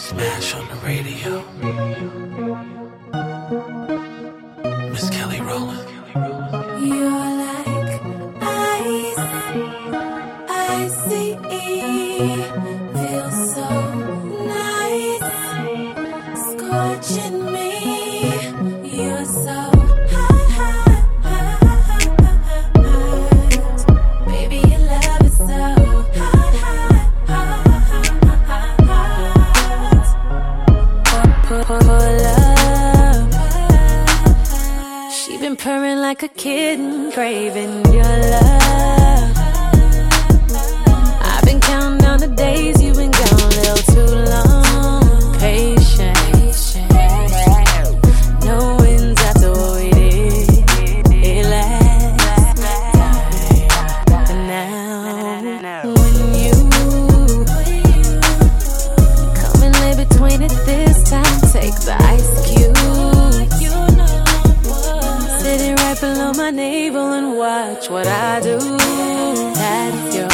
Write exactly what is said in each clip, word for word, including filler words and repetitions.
Smash on the radio. Miss Kelly Rowland. You're like ice, icy, feels so nice, scorching me. You're so hot, hot, hot. Baby, your love is so hot, hot, hot, hot. Pull, pull, pull up. She been purring like a kitten, craving your love. I've been counting down the days you've been gone a little too long. Patient, knowing's after what we did. It lasts. And now, when you come and lay between it this time, take the ice cube. Sitting right below my navel and watch what I do. That's your,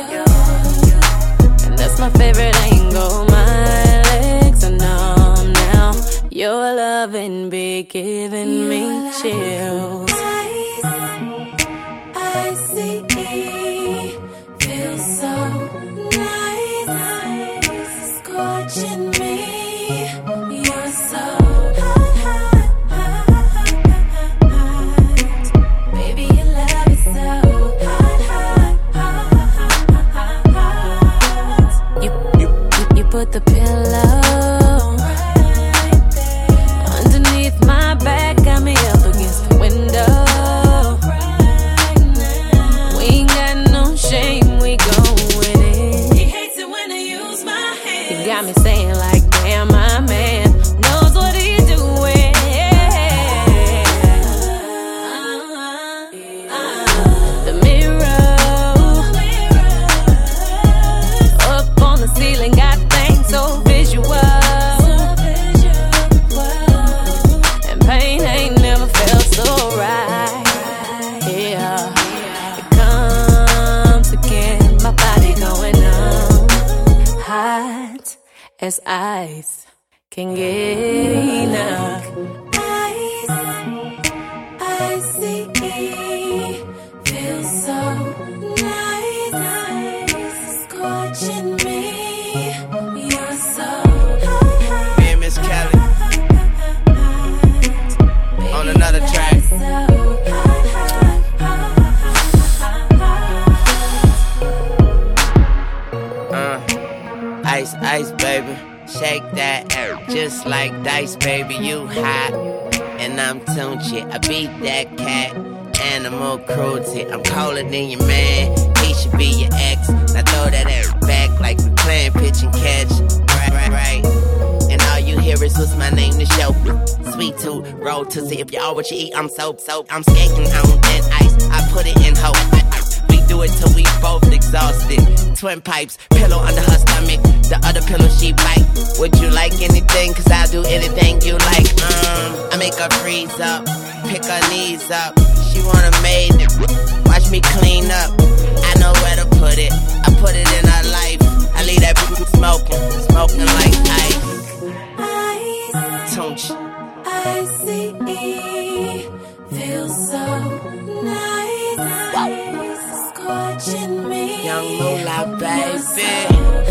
and that's my favorite angle. My legs are numb now. Your loving be giving me chills. I see, feels so nice, scorching me. You're so hot, hot, hot, hot. Baby, your love is so hot, hot, hot, hot, hot. You, you, you, you put the pillow right there underneath my back, got me up against the window. Right now, we ain't got no shame, we gon' with it. He hates it when I use my hands. You got me saying like, damn, my man knows what he's doing. The mirror up on the ceiling got things so visual, and pain ain't never felt so right. Yeah, it comes again, my body going numb, hot as ice can get enough. Ice, icy, feels so nice, scorching me. You're so hot, hot. Me and Miss Kelly on another track. So hot, hot, hot, hot. Uh, ice, ice, baby. Shake that air just like dice, baby. You hot and I'm Tunchi. I beat that cat. Animal cruelty. I'm colder than your man. He should be your ex. Now throw that air back like we playing pitch and catch. Right, right, right. And all you hear is what's my name to show. Sweet tooth, roll to see if you all what you eat. I'm soap, soap. I'm skating on that ice. I put it in hope. We do it till we both exhausted. Twin pipes, pillow under her stomach. The other pillow she bite. Would you like anything? Cause I'll do anything you like. Um, I make her freeze up, pick her knees up. She wanna made it. Watch me clean up. I know where to put it. I put it in her life. I leave that bitch smoking, smoking like ice. Ice, Tunch. icy, feels so nice, scorching me. Young moolah, You're baby. so